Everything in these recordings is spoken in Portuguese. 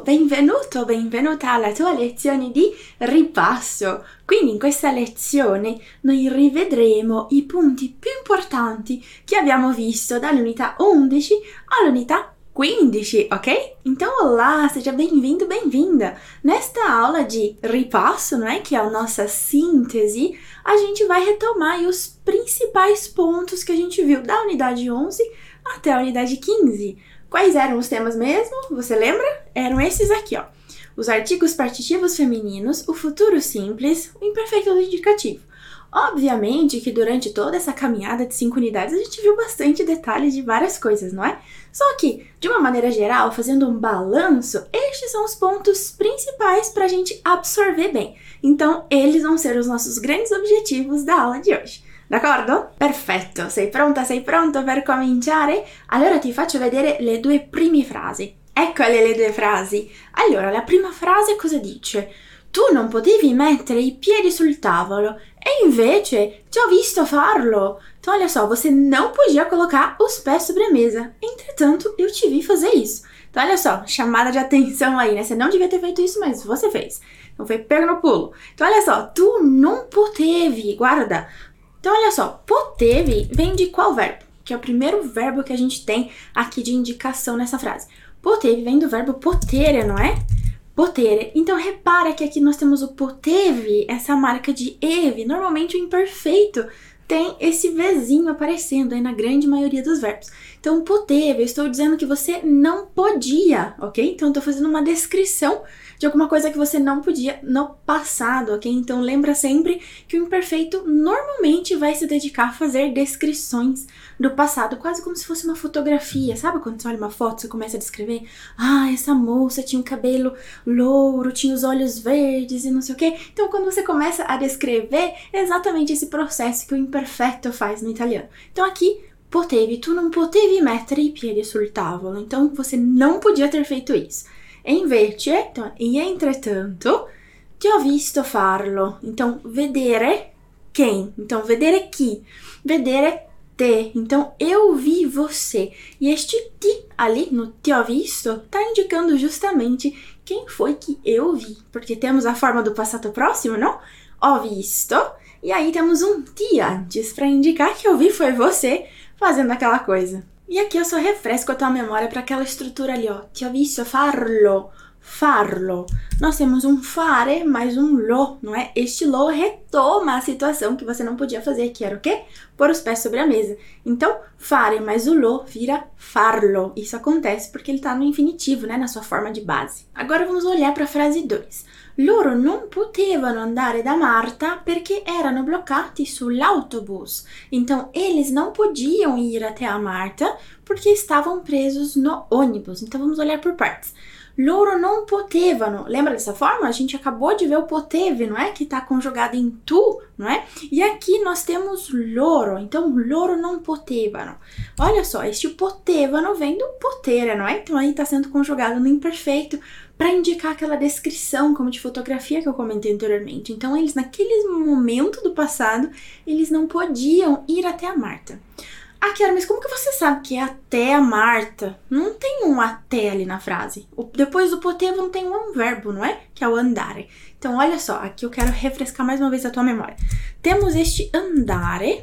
benvenuto, benvenuta alla tua lezione di ripasso. Quindi in questa lezione noi rivedremo i punti più importanti que abbiamo visto dall'unità 11 all'unità 15, ok? Então, olá, seja bem-vindo, bem-vinda! Nesta aula de ripasso, não é? Que é a nossa síntese, a gente vai retomar aí os principais pontos que a gente viu da unidade 11 até a unidade 15. Quais eram os temas mesmo? Você lembra? Eram esses aqui, ó. Os artigos partitivos femininos, o futuro simples, o imperfeito do indicativo. Obviamente que durante toda essa caminhada de 5 unidades a gente viu bastante detalhes de várias coisas, não é? Só que, de uma maneira geral, fazendo um balanço, estes são os pontos principais para a gente absorver bem. Então, eles vão ser os nossos grandes objetivos da aula de hoje. D'accordo? Perfetto, sei pronto per cominciare? Allora ti faccio vedere le due prime frasi. Eccole le due frasi. Allora, la prima frase cosa dice? Tu non potevi mettere i piedi sul tavolo e invece ti ho visto farlo. Então, olha só, você não podia colocar os pés sobre a mesa. Entretanto, eu te vi fazer isso. Então, olha só, chamada de atenção aí, né? Você não devia ter feito isso, mas você fez. Então, foi pego no pulo. Então, olha só, tu não potevi, guarda. Então, olha só, potevi vem de qual verbo? Que é o primeiro verbo que a gente tem aqui de indicação nessa frase. Potevi vem do verbo potere, não é? Potere. Então, repara que aqui nós temos o potevi, essa marca de eve. Normalmente, o imperfeito tem esse Vzinho aparecendo aí na grande maioria dos verbos. Então, potevi, eu estou dizendo que você não podia, ok? Então, eu estou fazendo uma descrição de alguma coisa que você não podia no passado, ok? Então, lembra sempre que o imperfeito normalmente vai se dedicar a fazer descrições do passado, quase como se fosse uma fotografia. Sabe quando você olha uma foto, você começa a descrever? Ah, essa moça tinha um cabelo louro, tinha os olhos verdes e não sei o quê. Então, quando você começa a descrever, é exatamente esse processo que o imperfeito faz no italiano. Então, aqui, potevi, tu non potevi mettere i piedi sul tavolo. Então, você não podia ter feito isso. E invece, então, e entretanto, ti ho visto farlo. Então, vedere quem? Então, vedere chi? Vedere te. Então, eu vi você. E este ti ali, no ti ho visto, tá indicando justamente quem foi que eu vi. Porque temos a forma do passato próximo, não? Ho visto. E aí temos um ti antes, para indicar que eu vi foi você fazendo aquela coisa. E aqui eu só refresco a tua memória para aquela estrutura ali, ó. Ti ho visto farlo, farlo. Nós temos um fare mais um lo, não é? Este lo retoma a situação que você não podia fazer, que era o quê? Pôr os pés sobre a mesa. Então, fare mais o lo vira farlo. Isso acontece porque ele está no infinitivo, né? Na sua forma de base. Agora vamos olhar para a frase 2. Loro non potevano andare da Marta perché erano bloccati sull'autobus. Então, eles não podiam ir até a Marta porque estavam presos no ônibus. Então, vamos olhar por partes. Loro non potevano. Lembra dessa forma? A gente acabou de ver o potevi, não é? Que está conjugado em tu, não é? E aqui nós temos loro. Então, loro non potevano. Olha só, este potevano vem do potere, não é? Então, aí está sendo conjugado no imperfeito para indicar aquela descrição, como de fotografia que eu comentei anteriormente. Então, eles, naquele momento do passado, eles não podiam ir até a Marta. Ah, Kiara, mas como que você sabe que é até a Marta? Não tem um até ali na frase. Depois do potevo não tem um verbo, não é? Que é o andare. Então, olha só, aqui eu quero refrescar mais uma vez a tua memória. Temos este andare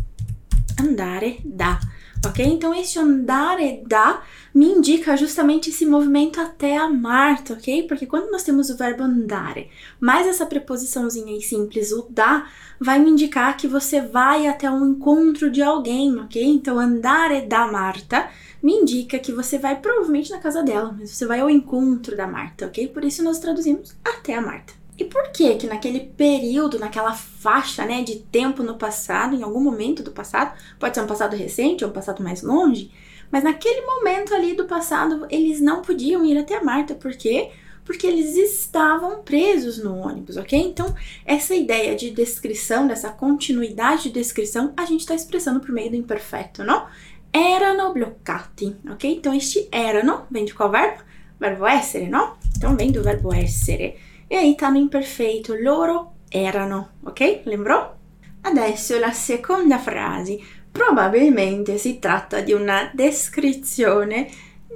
da, ok? Então, este andare da me indica justamente esse movimento até a Marta, ok? Porque quando nós temos o verbo andare, mais essa preposiçãozinha aí simples, o da, vai me indicar que você vai até um encontro de alguém, ok? Então, andare da Marta me indica que você vai provavelmente na casa dela, mas você vai ao encontro da Marta, ok? Por isso nós traduzimos até a Marta. E por que naquele período, naquela faixa, né, de tempo no passado, em algum momento do passado, pode ser um passado recente ou um passado mais longe, mas naquele momento ali do passado, eles não podiam ir até a Marta. Por quê? Porque eles estavam presos no ônibus, ok? Então, essa ideia de descrição, dessa continuidade de descrição, a gente está expressando por meio do imperfeito, não? Erano bloccati, ok? Então, este erano vem de qual verbo? Verbo essere, não? Então, vem do verbo essere. E aí tá no imperfeito, loro erano, ok? Lembrou? Adesso la seconda frase. Probabilmente si tratta di una descrizione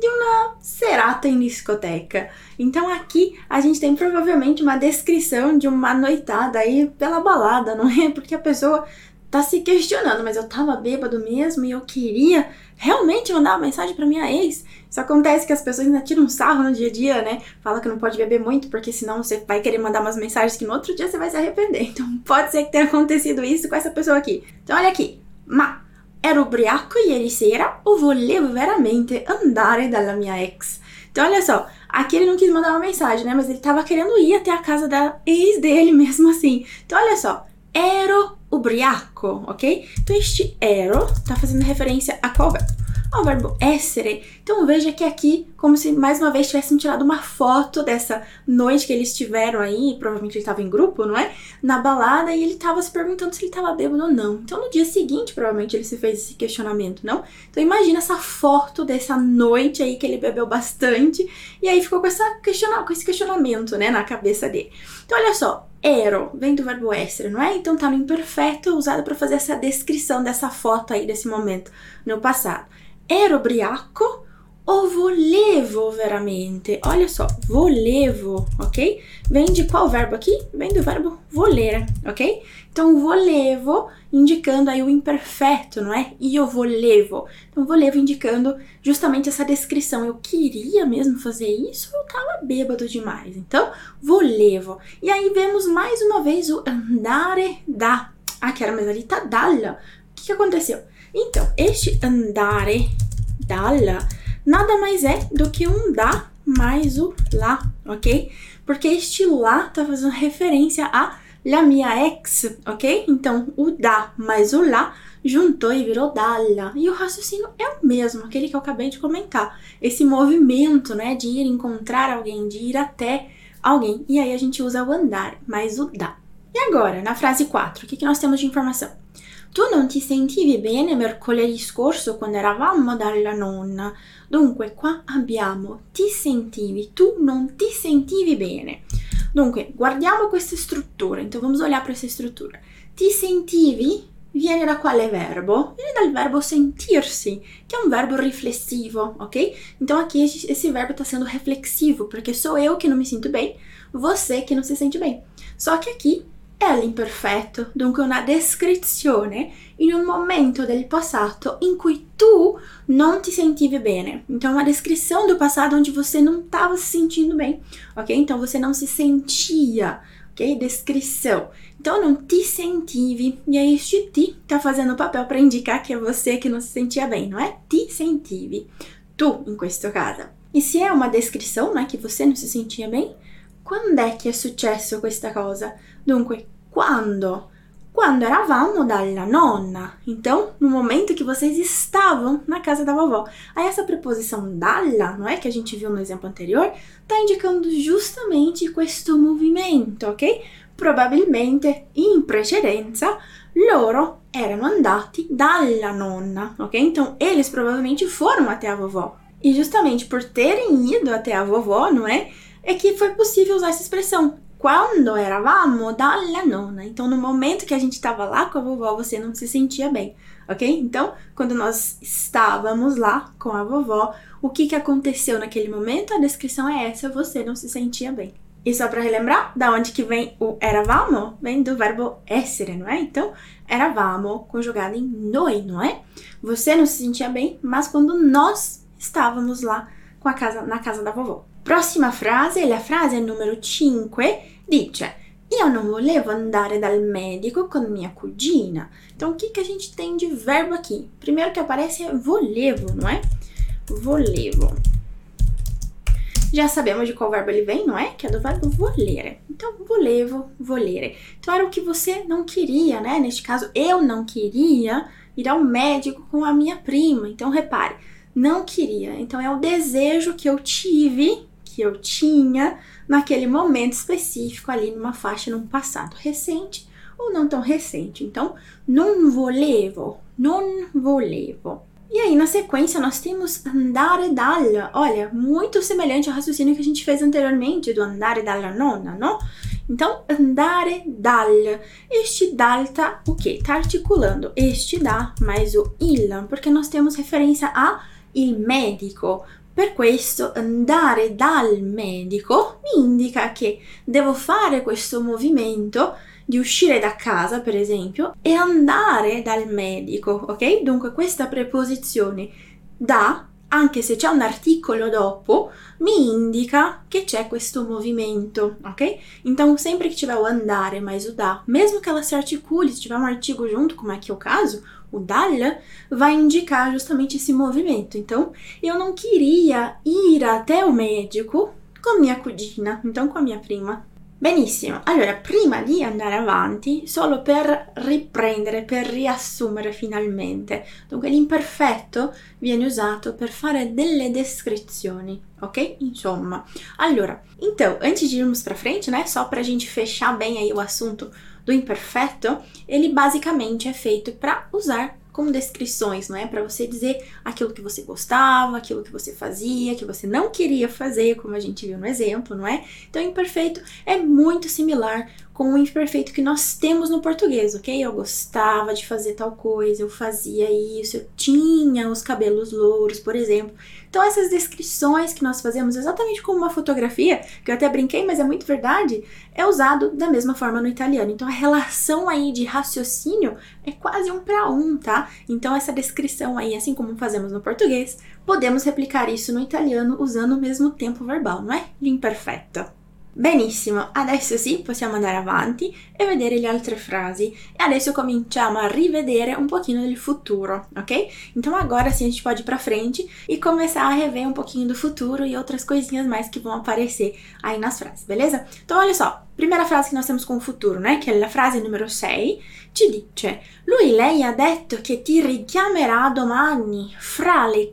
de uma serata em discoteca. Então aqui a gente tem provavelmente uma descrição de uma noitada aí pela balada, não é? Porque a pessoa tá se questionando, mas eu tava bêbado mesmo e eu queria realmente mandar uma mensagem pra minha ex. Isso acontece que as pessoas ainda tiram um sarro no dia a dia, né? Fala que não pode beber muito, porque senão você vai querer mandar umas mensagens que no outro dia você vai se arrepender. Então pode ser que tenha acontecido isso com essa pessoa aqui. Então olha aqui. Ma ero ubriaco ieri sera o volevo veramente andare dalla mia ex. Então olha só, aqui ele não quis mandar uma mensagem, né? Mas ele tava querendo ir até a casa da ex dele mesmo assim. Então olha só, ero ubriaco, ok? Então este ero tá fazendo referência a qual verbo? Ao verbo essere. Então veja que aqui, como se mais uma vez tivessem tirado uma foto dessa noite que eles tiveram aí, provavelmente ele estava em grupo, não é? Na balada, e ele estava se perguntando se ele estava bêbado ou não. Então no dia seguinte, provavelmente ele se fez esse questionamento, não? Então imagina essa foto dessa noite aí que ele bebeu bastante, e aí ficou com esse questionamento, né, na cabeça dele. Então olha só, ero vem do verbo essere, não é? Então tá no imperfeito, usado para fazer essa descrição dessa foto aí, desse momento no passado. Ero ubriaco o volevo veramente? Olha só, volevo, ok? Vem de qual verbo aqui? Vem do verbo volere, ok? Então, volevo indicando aí o imperfeito, não é? Io volevo. Então, volevo indicando justamente essa descrição. Eu queria mesmo fazer isso, eu tava bêbado demais. Então, volevo. E aí vemos mais uma vez o andare da. Ah, que era mais ali, tá dalla. O que aconteceu? Então, este andare dalla nada mais é do que um da mais o lá, ok? Porque este lá tá fazendo referência a la mia ex, ok? Então, o da mais o lá juntou e virou dalla. E o raciocínio é o mesmo, aquele que eu acabei de comentar. Esse movimento, né, de ir encontrar alguém, de ir até alguém. E aí a gente usa o andare mais o da. E agora, na frase 4, o que nós temos de informação? Tu non ti sentivi bene mercoledì scorso quando eravamo dalla nonna. Dunque, qua abbiamo ti sentivi, tu non ti sentivi bene. Dunque, guardiamo queste strutture. Então, vamos olhar para essa estrutura. Ti sentivi viene da quale verbo? Viene dal verbo sentirsi, que é um verbo riflessivo, ok? Então, aqui esse verbo está sendo reflexivo, porque sou eu que não me sinto bem, você que não se sente bem. Só que aqui è l'imperfetto, dunque una descrizione in un momento del passato in cui tu non ti sentivi bene. Então, é uma descrição do passado onde você não estava se sentindo bem, ok? Então, você não se sentia, ok? Descrição. Então, não ti sentivi, e aí este ti tá fazendo o papel para indicar que é você que não se sentia bem, não é? Ti sentivi. Tu, in questo caso. E se é uma descrição, né, que você não se sentia bem, quando è che è successo questa cosa? Dunque, quando eravamo dalla nonna. Então, no momento que vocês estavam na casa da vovó. Aí essa preposição dalla, não é, que a gente viu no exemplo anterior, tá indicando justamente questo movimento, ok? Probabilmente, in precedenza, loro erano andati dalla nonna, ok? Então, eles provavelmente foram até a vovó. E justamente por terem ido até a vovó, não é? É que foi possível usar essa expressão. Quando eravamo dalla nonna. Então, no momento que a gente estava lá com a vovó, você não se sentia bem, ok? Então, quando nós estávamos lá com a vovó, o que aconteceu naquele momento? A descrição é essa, você não se sentia bem. E só para relembrar, da onde que vem o eravamo? Vem do verbo essere, não é? Então, eravamo conjugado em noi, não é? Você não se sentia bem, mas quando nós estávamos lá na casa da vovó. Prossima frase, la frase numero 5, dice: Io non volevo andare dal medico con mia cugina. Então, o que a gente tem de verbo aqui? Primeiro que aparece é volevo, não é? Volevo. Já sabemos de qual verbo ele vem, não é? Que é do verbo volere. Então, volevo, volere. Então, era o que você não queria, né? Neste caso, eu não queria ir ao médico com a minha prima. Então, repare, não queria. Então, é o desejo que eu tive, que eu tinha naquele momento específico ali numa faixa, num passado recente ou não tão recente. Então, non volevo. E aí, na sequência, nós temos andare dalla. Olha, muito semelhante ao raciocínio que a gente fez anteriormente, do andare dalla nonna, não? Então, andare dal. Este dal tá o quê? Tá articulando este da mais o il, porque nós temos referência a il medico. Per questo andare dal medico mi indica che devo fare questo movimento di uscire da casa, per esempio, e andare dal medico, ok? Dunque questa preposizione da, anche se c'è un articolo dopo, me indica que c'è questo movimento, ok? Então, sempre que tiver o andare mais o da, mesmo que ela se articule, se tiver um artigo junto, como aqui é o caso, o dal vai indicar justamente esse movimento. Então, eu não queria ir até o médico con mia cugina, então com a minha prima. Benissimo, allora prima di andare avanti, solo per riprendere, per riassumere finalmente. Dunque l'imperfetto viene usato per fare delle descrizioni, ok? Insomma, allora, então, antes de irmos pra frente, né, só pra gente fechar bem aí o assunto do imperfeito, ele basicamente é feito para usar como descrições, não é? Para você dizer aquilo que você gostava, aquilo que você fazia, que você não queria fazer, como a gente viu no exemplo, não é? Então, o imperfeito é muito similar com o imperfeito que nós temos no português, ok? Eu gostava de fazer tal coisa, eu fazia isso, eu tinha os cabelos louros, por exemplo. Então, essas descrições que nós fazemos exatamente como uma fotografia, que eu até brinquei, mas é muito verdade, é usado da mesma forma no italiano. Então, a relação aí de raciocínio é quase um para um, tá? Então, essa descrição aí, assim como fazemos no português, podemos replicar isso no italiano usando o mesmo tempo verbal, não é? L'imperfetto. Benissimo, adesso sì, possiamo andare avanti e vedere le altre frasi. E adesso cominciamo a rivedere um pouquinho del futuro, ok? Então agora sim a gente pode ir pra frente e começar a rever um pouquinho do futuro e outras coisinhas mais que vão aparecer aí nas frases, beleza? Então olha só, primeira frase que nós temos com o futuro, né? Que é a frase número 6, ci dice: lei ha detto che ti richiamerà domani fra le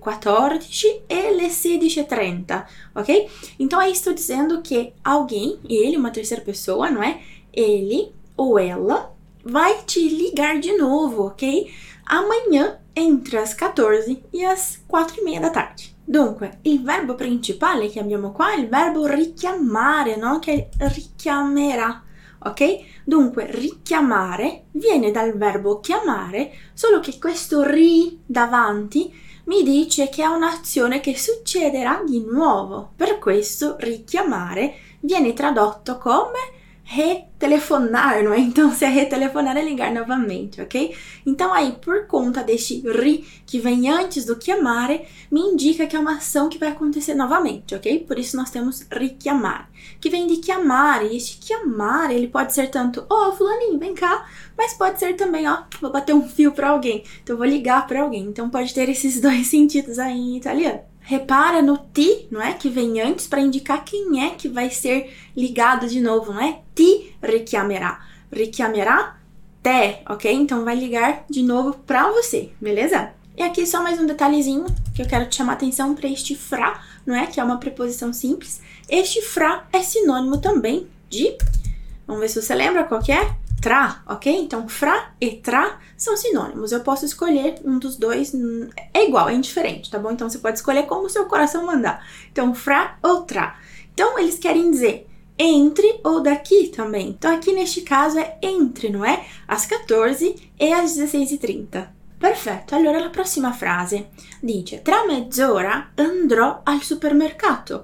14 e le 16:30, ok? Então aí estou dizendo que alguém, ele, uma terceira pessoa, não é? Ele ou ela vai te ligar de novo, ok? Amanhã entre as 14 e as 4:30 da tarde. Dunque, il verbo principale che abbiamo qua è il verbo richiamare, no? Che richiamerà, ok? Dunque, richiamare viene dal verbo chiamare, solo che questo ri davanti mi dice che è un'azione che succederà di nuovo. Per questo richiamare viene tradotto come retelefonar, não é? Então, se é retelefonar, é ligar novamente, ok? Então, aí, por conta deste ri que vem antes do chiamare, me indica que é uma ação que vai acontecer novamente, ok? Por isso, nós temos richiamare, que vem de chiamare. E este chiamare, ele pode ser tanto, fulaninho, vem cá, mas pode ser também, vou bater um fio para alguém, então vou ligar para alguém. Então, pode ter esses dois sentidos aí em italiano. Repara no ti, não é? Que vem antes para indicar quem é que vai ser ligado de novo, não é? Ti richiamerà. Richiamerà te, ok? Então vai ligar de novo para você, beleza? E aqui só mais um detalhezinho que eu quero te chamar a atenção para este fra, não é? Que é uma preposição simples. Este fra é sinônimo também de... Vamos ver se você lembra qual que é? Tra, ok? Então, fra e tra são sinônimos. Eu posso escolher um dos dois, é igual, é indiferente, tá bom? Então, você pode escolher como o seu coração mandar. Então, fra ou tra. Então, eles querem dizer entre ou daqui também. Então, aqui neste caso é entre, não é? Às 14 e às 16:30. Perfetto, allora la prossima frase dice: tra mezz'ora andrò al supermercato.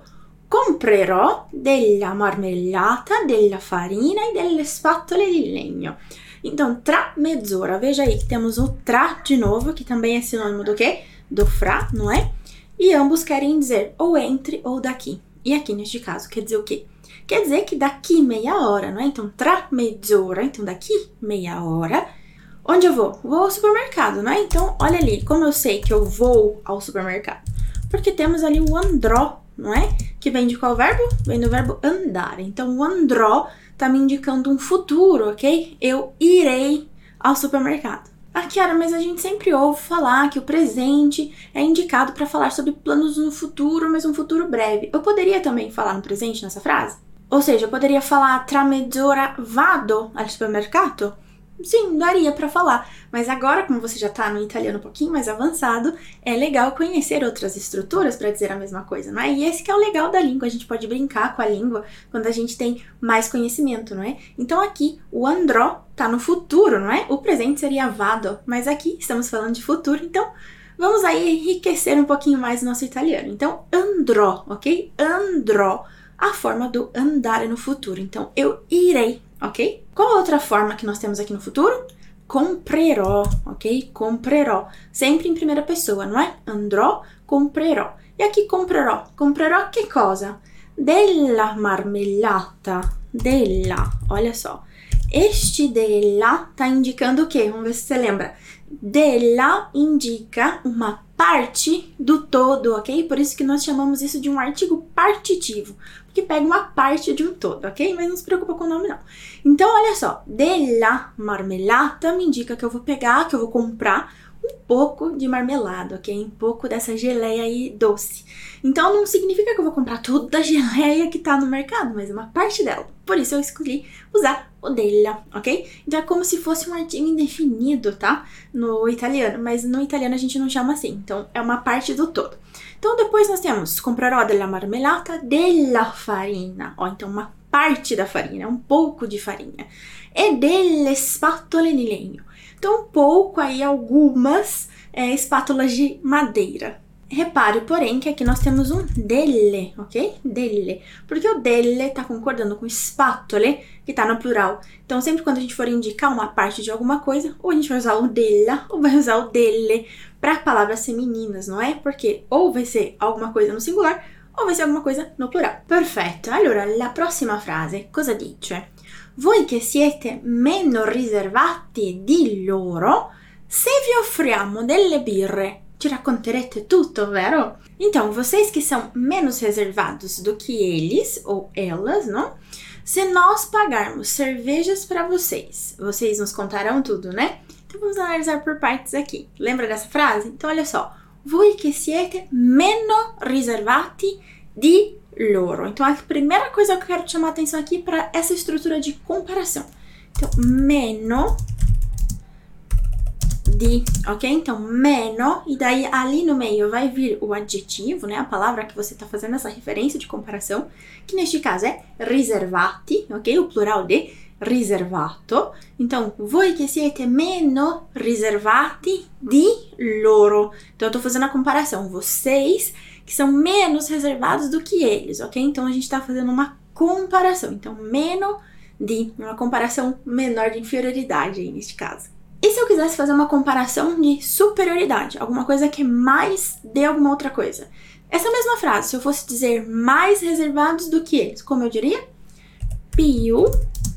Comprerò della marmellata, della farina e delle spatole di legno. Então, tra mezz'ora, veja aí que temos o tra de novo, que também é sinônimo do quê? Do fra, não é? E ambos querem dizer ou entre ou daqui. E aqui, neste caso, quer dizer o quê? Quer dizer que daqui meia hora, não é? Então, tra mezz'ora, então daqui meia hora. Onde eu vou? Vou ao supermercado, não é? Então, olha ali, como eu sei que eu vou ao supermercado? Porque temos ali o andrò, não é? Que vem de qual verbo? Vem do verbo andare. Então, o andrò tá me indicando um futuro, ok? Eu irei ao supermercado. Chiara, mas a gente sempre ouve falar que o presente é indicado para falar sobre planos no futuro, mas um futuro breve. Eu poderia também falar no presente nessa frase? Ou seja, eu poderia falar tra mezz'ora vado al supermercato? Sim, daria para falar, mas agora, como você já tá no italiano um pouquinho mais avançado, é legal conhecer outras estruturas para dizer a mesma coisa, não é? E esse que é o legal da língua, a gente pode brincar com a língua quando a gente tem mais conhecimento, não é? Então aqui, o andrò tá no futuro, não é? O presente seria vado, mas aqui estamos falando de futuro, então vamos aí enriquecer um pouquinho mais o nosso italiano. Então, andrò, ok? Andrò, a forma do andare no futuro. Então, eu irei, ok? Qual a outra forma que nós temos aqui no futuro? Comprerò, ok? Comprerò, sempre em primeira pessoa, não é? Andrò, comprerò. E aqui comprerò. Comprerò che cosa? Della marmellata. Della, olha só. Este della tá indicando o quê? Vamos ver se você lembra. Della indica uma parte do todo, ok? Por isso que nós chamamos isso de um artigo partitivo, porque pega uma parte de um todo, ok? Mas não se preocupa com o nome, não. Então, olha só. Della marmellata me indica que eu vou pegar, que eu vou comprar um pouco de marmelada, ok? Um pouco dessa geleia aí doce. Então, não significa que eu vou comprar toda a geleia que tá no mercado, mas uma parte dela. Por isso, eu escolhi usar o della, ok? Então, é como se fosse um artigo indefinido, tá? No italiano, mas no italiano a gente não chama assim. Então, é uma parte do todo. Então, depois nós temos comprerò della marmellata della farina. Ó, então, uma parte da farinha, um pouco de farinha. E delle spatole di legno. Então, um pouco aí, algumas espátulas de madeira. Repare, porém, que aqui nós temos um delle, ok? Delle. Porque o delle tá concordando com spatole, que tá no plural. Então, sempre quando a gente for indicar uma parte de alguma coisa, ou a gente vai usar o della, ou vai usar o delle para palavras femininas, não é? Porque ou vai ser alguma coisa no singular, ou vai ser alguma coisa no plural. Perfetto. Allora, la prossima frase cosa dice? Voi che siete meno riservati di loro, se vi offriamo delle birre, ci racconterete tutto, vero? Então, vocês que são menos reservados do que eles, ou elas, não? Se nós pagarmos cervejas para vocês, vocês nos contarão tudo, né? Então, vamos analisar por partes aqui. Lembra dessa frase? Então, olha só. Voi che siete meno riservati di loro. Então, a primeira coisa que eu quero te chamar a atenção aqui para essa estrutura de comparação. Então, meno di, ok? Então, meno, e daí ali no meio vai vir o adjetivo, né? A palavra que você está fazendo essa referência de comparação, que neste caso é riservati, ok? O plural de riservato. Então, voi che siete meno riservati di loro. Então, eu tô fazendo a comparação. Vocês que são menos reservados do que eles, ok? Então, a gente tá fazendo uma comparação. Então, meno di, uma comparação menor de inferioridade aí, neste caso. E se eu quisesse fazer uma comparação de superioridade? Alguma coisa que é mais de alguma outra coisa? Essa mesma frase, se eu fosse dizer mais reservados do que eles, como eu diria? Più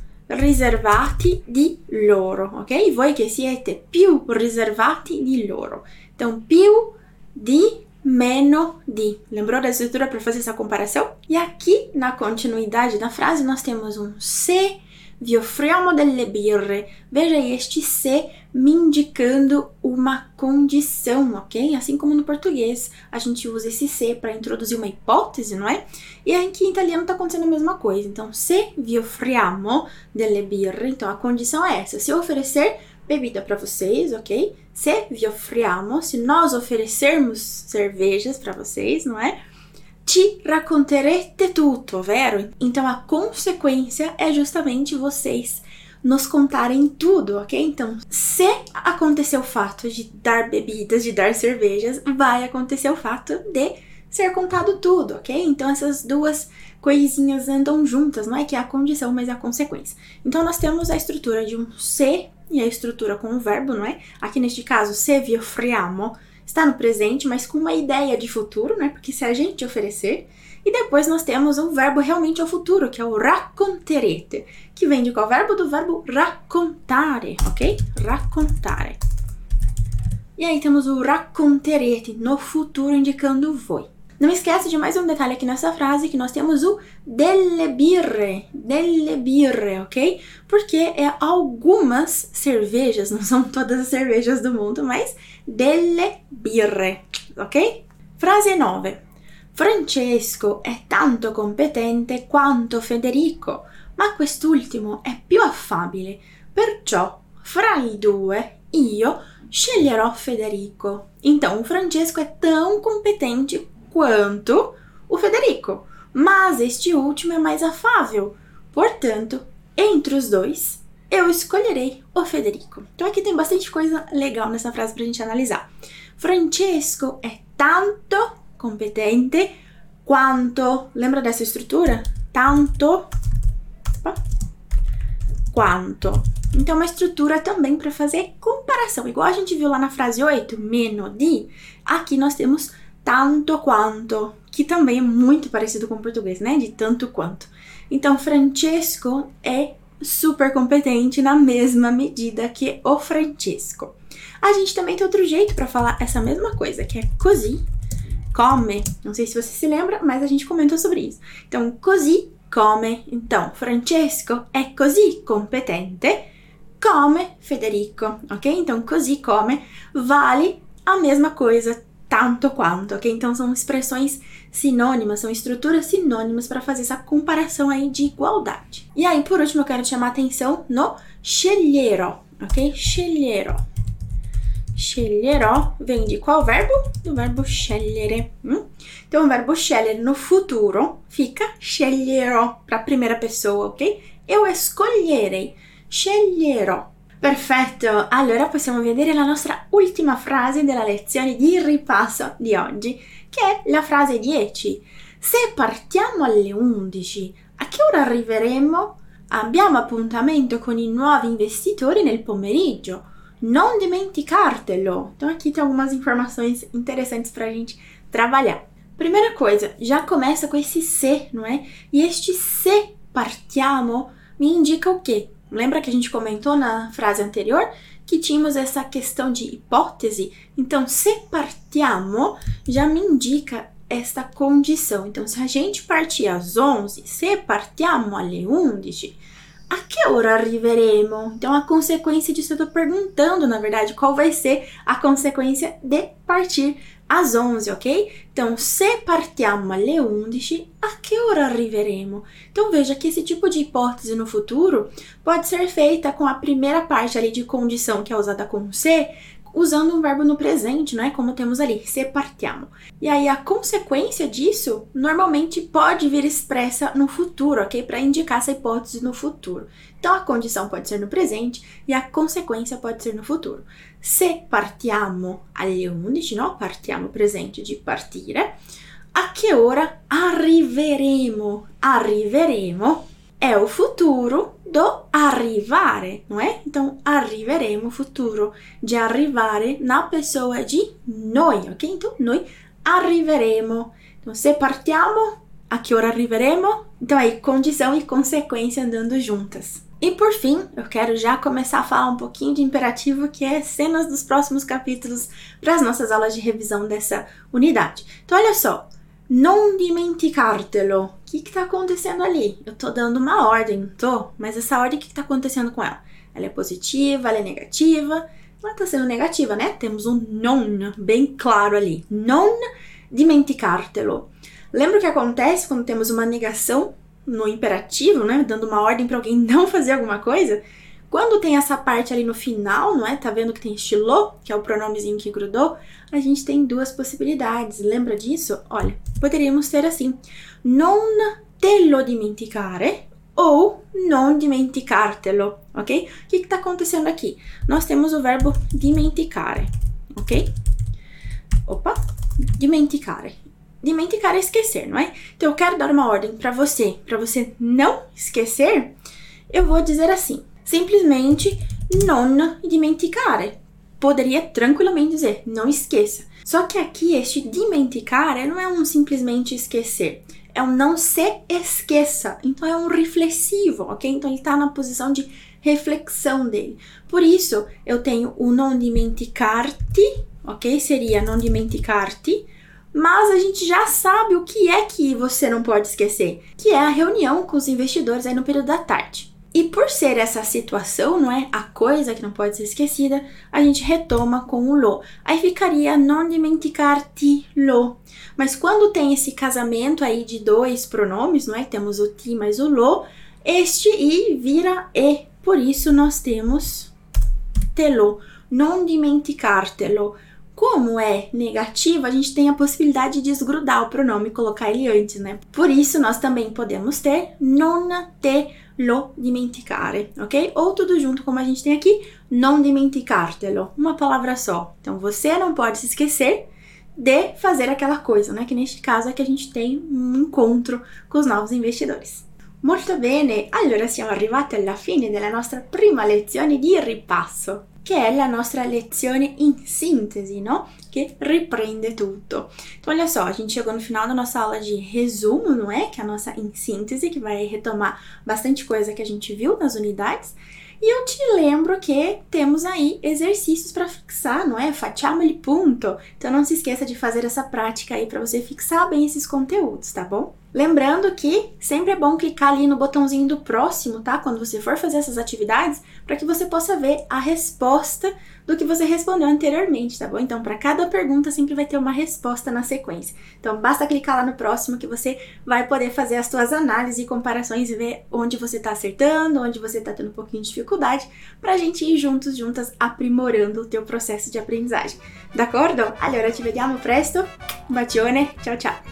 riservati di loro, ok? Voi che siete più riservati di loro. Então, più di, meno di. Lembrou da estrutura para fazer essa comparação? E aqui, na continuidade da frase, nós temos um se vi offriamo delle birre. Veja aí este se me indicando uma condição, ok? Assim como no português, a gente usa esse se para introduzir uma hipótese, não é? E aqui em italiano está acontecendo a mesma coisa. Então, se vi offriamo delle birre, então a condição é essa. Se eu oferecer bebida para vocês, ok? Se vi offriamo, se nós oferecermos cervejas para vocês, não é? Ci racconterete tutto, vero? Então, a consequência é justamente vocês nos contarem tudo, ok? Então, se acontecer o fato de dar bebidas, de dar cervejas, vai acontecer o fato de ser contado tudo, ok? Então, essas duas coisinhas andam juntas, não é que é a condição, mas é a consequência. Então, nós temos a estrutura de um se e a estrutura com o verbo, não é? Aqui, neste caso, se vi offriamo, está no presente, mas com uma ideia de futuro, né? Porque se a gente oferecer. E depois nós temos o verbo realmente ao futuro, que é o racconterete, que vem de qual verbo? Do verbo raccontare, ok? Raccontare. E aí temos o racconterete no futuro, indicando voi. Não esquece de mais um detalhe aqui nessa frase, que nós temos o delle birre, ok? Porque é algumas cervejas, não são todas as cervejas do mundo, mas delle birre, ok? Frase 9. Francesco è tanto competente quanto Federico, ma quest'ultimo è più affabile, perciò fra i due io sceglierò Federico. Então, o Francesco é tão competente quanto o Federico, mas este último é mais afável. Portanto, entre os dois, eu escolherei o Federico. Então aqui tem bastante coisa legal nessa frase pra gente analisar. Francesco è tanto competente quanto, lembra dessa estrutura? Tanto quanto. Então, uma estrutura também para fazer comparação. Igual a gente viu lá na frase 8, meno di, aqui nós temos tanto quanto, que também é muito parecido com o português, né? De tanto quanto. Então, Francesco é super competente na mesma medida que o Francesco. A gente também tem outro jeito para falar essa mesma coisa, que é così, come. Não sei se você se lembra, mas a gente comentou sobre isso. Então, così come. Então, Francesco é così competente come Federico, ok? Então, così come vale a mesma coisa, tanto quanto, ok? Então, são expressões sinônimas, são estruturas sinônimas para fazer essa comparação aí de igualdade. E aí, por último, eu quero te chamar a atenção no sceglierò, ok? Sceglierò. Sceglierò vem de qual verbo? Do verbo scegliere. Então, o verbo scegliere no futuro fica sceglierò para a primeira pessoa, ok? Eu escolherei. Sceglierò. Perfetto, allora possiamo vedere la nostra ultima frase della lezione di ripasso di oggi, che è la frase 10. Se partiamo alle 11, a che ora arriveremo? Abbiamo appuntamento con i nuovi investitori nel pomeriggio. Não dimenticartelo. Então aqui tem algumas informações interessantes para a gente trabalhar. Primeira coisa, já começa com esse se, não é? E este se partiamo me indica o quê? Lembra que a gente comentou na frase anterior que tínhamos essa questão de hipótese? Então, se partiamo já me indica esta condição. Então, se a gente partir às 11, se partiamo alle 11, a que ora arriveremo? Então, a consequência disso eu tô perguntando, na verdade, qual vai ser a consequência de partir às 11, ok? Então, se partiamo alle 11, a que ora arriveremo? Então, veja que esse tipo de hipótese no futuro pode ser feita com a primeira parte ali de condição, que é usada com se, usando um verbo no presente, não é? Como temos ali, se partiamo. E aí, a consequência disso, normalmente pode vir expressa no futuro, ok? Para indicar essa hipótese no futuro. Então, a condição pode ser no presente e a consequência pode ser no futuro. Se partiamo alle 11, no? Partiamo presente de partire. A che ora arriveremo? Arriveremo é o futuro do arrivare, não é? Então, arriveremo, futuro de arrivare na pessoa de noi, ok? Então, noi arriveremo. Então, se partiamo, a que ora arriveremo? Então, aí, condição e consequência andando juntas. E, por fim, eu quero já começar a falar um pouquinho de imperativo, que é cenas dos próximos capítulos para as nossas aulas de revisão dessa unidade. Então, olha só. Non dimenticartelo. O que está acontecendo ali? Eu estou dando uma ordem, não tô? Mas essa ordem, o que está acontecendo com ela? Ela é positiva, ela é negativa? Ela está sendo negativa, né? Temos um non bem claro ali. Non dimenticartelo. Lembra o que acontece quando temos uma negação no imperativo, né? Dando uma ordem para alguém não fazer alguma coisa? Quando tem essa parte ali no final, não é? Tá vendo que tem este lo, que é o pronomezinho que grudou? A gente tem duas possibilidades. Lembra disso? Olha, poderíamos ter assim: non te lo dimenticare ou non dimenticartelo, ok? O que tá acontecendo aqui? Nós temos o verbo dimenticare, ok? Opa! Dimenticare. Dimenticare é esquecer, não é? Então, eu quero dar uma ordem para você não esquecer, eu vou dizer assim: simplesmente non dimenticare. Poderia tranquilamente dizer, não esqueça. Só que aqui, este dimenticare não é um simplesmente esquecer. É um não se esqueça. Então, é um reflexivo, ok? Então, ele está na posição de reflexão dele. Por isso, eu tenho o non dimenticarti, ok? Seria non dimenticarti. Mas a gente já sabe o que é que você não pode esquecer, que é a reunião com os investidores aí no período da tarde. E por ser essa situação, não é? A coisa que não pode ser esquecida, a gente retoma com o lo. Aí ficaria non dimenticarti-lo. Mas quando tem esse casamento aí de dois pronomes, não é? Temos o ti mais o lo, este i vira e. Por isso nós temos te-lo, non dimenticartelo. Como é negativa, a gente tem a possibilidade de desgrudar o pronome e colocar ele antes, né? Por isso, nós também podemos ter non te lo dimenticare, ok? Ou tudo junto, como a gente tem aqui, non dimenticartelo, uma palavra só. Então, você não pode se esquecer de fazer aquela coisa, né? Que neste caso é que a gente tem um encontro com os novos investidores. Molto bene, allora siamo arrivati alla fine della nostra prima lezione di ripasso, che è la nostra lezione in sintesi, no? Que riprende tutto. Então, olha só, a gente chegou no final da nossa aula de resumo, não é? Que é a nossa em síntese, que vai retomar bastante coisa que a gente viu nas unidades. E eu te lembro que temos aí exercícios para fixar, não é? Facciamo il punto. Então não se esqueça de fazer essa prática aí para você fixar bem esses conteúdos, tá bom? Lembrando que sempre é bom clicar ali no botãozinho do próximo, tá? Quando você for fazer essas atividades, para que você possa ver a resposta do que você respondeu anteriormente, tá bom? Então, para cada pergunta sempre vai ter uma resposta na sequência. Então, basta clicar lá no próximo que você vai poder fazer as suas análises e comparações e ver onde você está acertando, onde você está tendo um pouquinho de dificuldade, para a gente ir juntos, juntas, aprimorando o teu processo de aprendizagem. D'accordo? Allora, ci vediamo presto. Un bacione, ciao ciao!